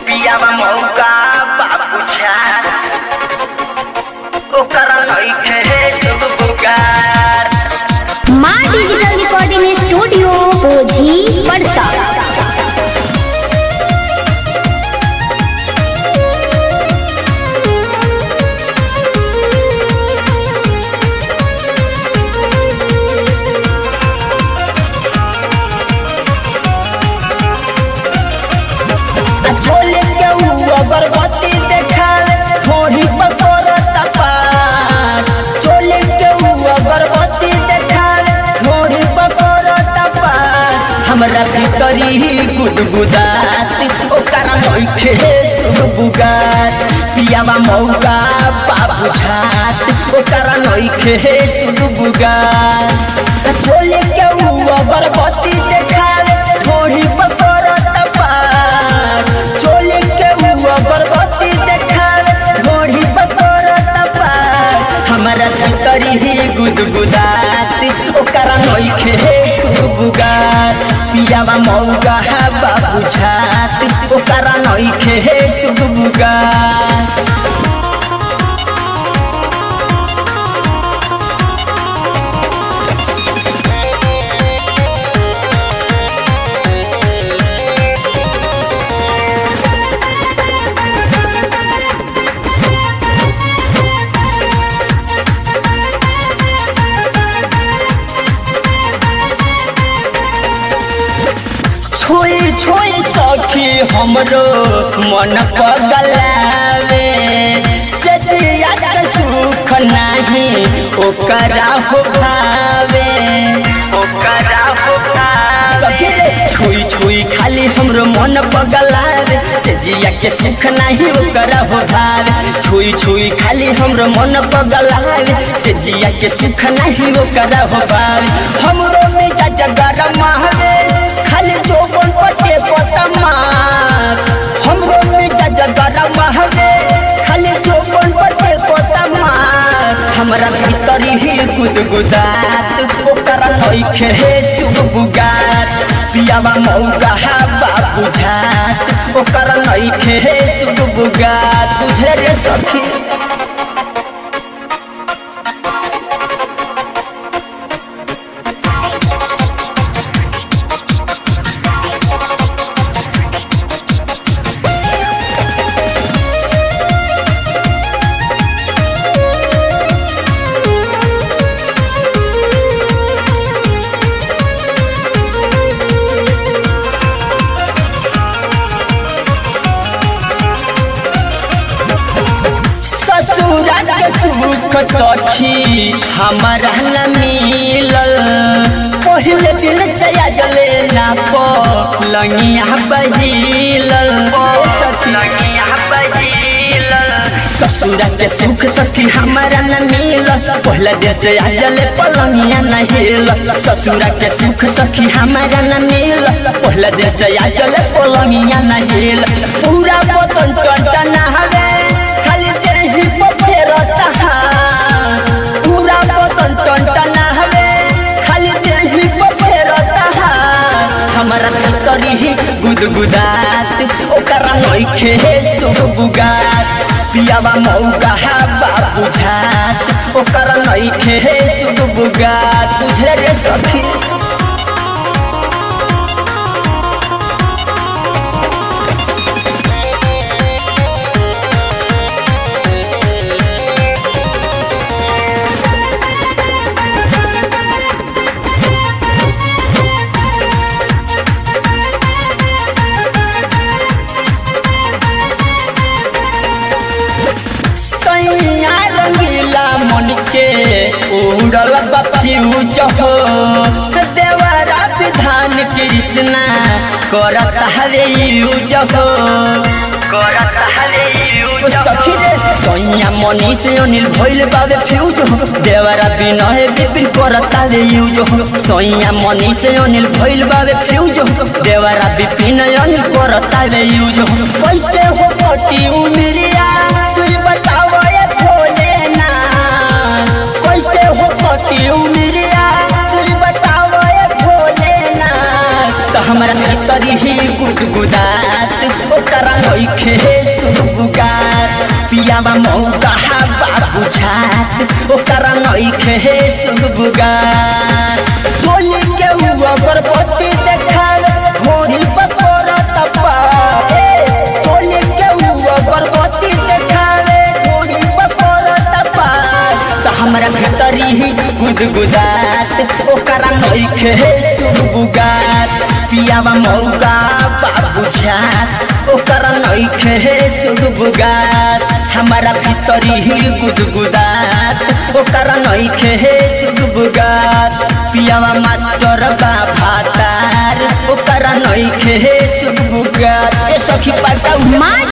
पियावा मौका बाबू छा ओकरा नइखे तो बुगार। माँ डिजिटल रिकॉर्डिंग स्टूडियो ओझी परसा। अगरबत्ती देखावे थोड़ी पकोरता पार, चोले के अगरबत्ती देखावे थोड़ी पकोरता पार। हमरा भीतरी ही गुदगुदात ओकरा नइखे सुबुगात। पियावा मौका बाबू झात ओकरा नइखे सुबुगात। चोले के अगरबत्ती देखावे थोड़ी पकोरता पार, चोले के अगरबत्ती देखावे थोड़ी पकोरता पार। हमरा भीतरी ही गुदगुदात ओकरा नइखे सुबुगात। पियावा मौका बाबू झात ओकरा नइखे सुबुगात। छुई छुई सखी हमरो मन पगलावे, सतिया के सुख नहीं ओकरा हो भावे, ओकरा हो भावे। सखी रे छुई छुई खाली हमरो मन पगलावे, सतिया के सुख नहीं ओकरा हो भावे। छुई छुई खाली हमरो मन पगलावे, सतिया के सुख नहीं ओकरा हो भावे। हमरो में गरम हवे खाली जोबन पटे कोतमार, हमरो में गरम हवे खाली जोबन पटे कोतमार। हमरा भीतरी ही गुदगुदात ओकरा नइखे सुबुगात। पियावा मौका बाबू झात ओकरा नइखे सुबुगात। बुझे रे सखी सुख सखी हमारा न मिलल। पहले दिन से जले ना पलंगिया बहिलल, ससुरा के सुख सखी हमारा न मिलल। पहले दिन से जले पलंगिया न हिलल, ससुरा के सुख सखी हमारा न मिलल। पहले दिन से जले पलंगिया न हिलल। पूरा बतन टंटना हवे खाली देही फेरता, पूरा बदन टंटना हवे खाली देही फेरता। हमरा भीतरी ही गुदगुदात ओकरा नइखे सुबुगात। पियावा मौका बाबू झात ओकरा नइखे सुबुगात। बुझे रे सखी रंगीला मनुष्य के उड़ल फ्यूज हो। देवरा विधान कृष्णा करत हवे यूज हो, करत हवे यूज। सखी रे सैया मनीष अनिल भइल बाबे फ्यूज हो। देवरा विनय विपिन करत हवे यूज हो। सैया मनीष अनिल भइल बाबे फ्यूज हो। देवरा विपिन अनिल करत हवे यूज हो। कैसे हो कटी उमरिया तू बताओ भोलेना, कैसे हो कटी उमरिया तू बताओ भोलेना। तो हमरा भीतरी ही गुदगुदात ओकरा नइखे सुगबुगात पियावा मौका बाबू छात ओकरा नइखे सुगबुगात चोली के हुआ गर्भवती देखावे घोड़ी पकोरा तपा चोली के हुआ गर्भवती देखावे घोड़ी पकोरा तपा त हमरा भीतरी ही गुदगुदात ओकरा नइखे सुगबुगात पियावा मौका बाबू छात ओकरा नइखे सुगबुगात हमारा भीतरी ही गुदगुदात ओकरा नइखे सुगबुगात पियावा मास्टर बा भातार ओकरा नइखे सुगबुगात ए सखी पाटा